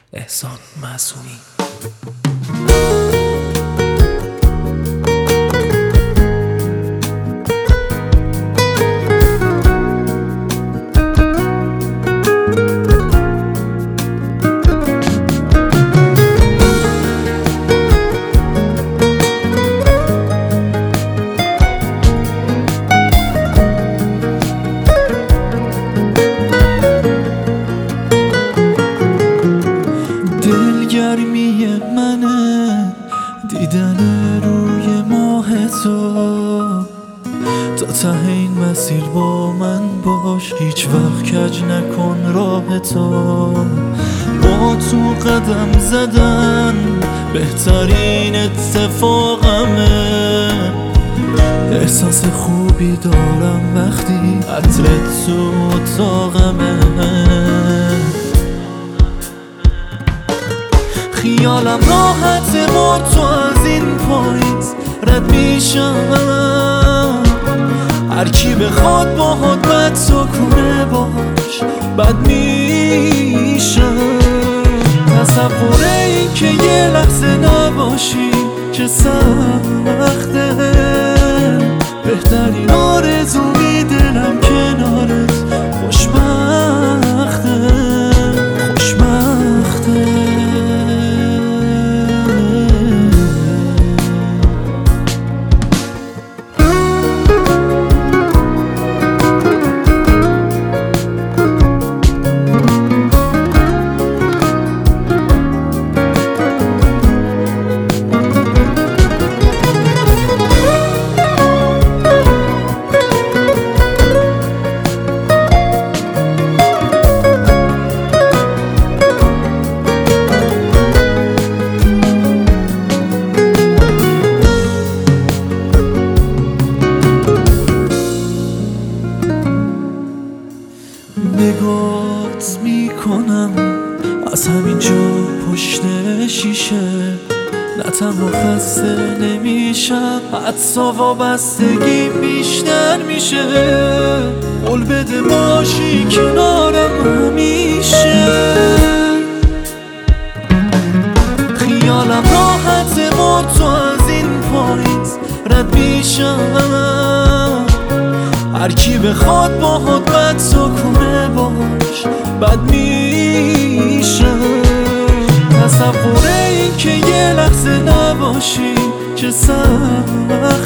احسان معصومی. دلگرمی منه دیدن روی ماه تا ته این مسیر با من باش، هیچ وقت کج نکن راه تو. با تو قدم زدن بهترین اتفاقمه، احساس خوبی دارم وقتی عطرت تو اتاقمه. خیالم راحته با تو از این پاییز رد میشم، هر کی بخواد باهات بد سکونه باش بد میشم. تصور این که یه لحظه نباشی چه سخته، بهترین آرزوی دلم کنارت خوشبخته خوشبخته. نگات میکنم از همینجا پشت شیشه، نه تنها خسته نمیشم حتی وابستگی بیشتر میشه. قول بده باشی کنارم همیشه، خیالم راحته با تو از این پاییز رد میشم، هر کی بخواد باهات بد سکونه باش بد میشم. تصور این که یه لحظه نباشی چه سخته،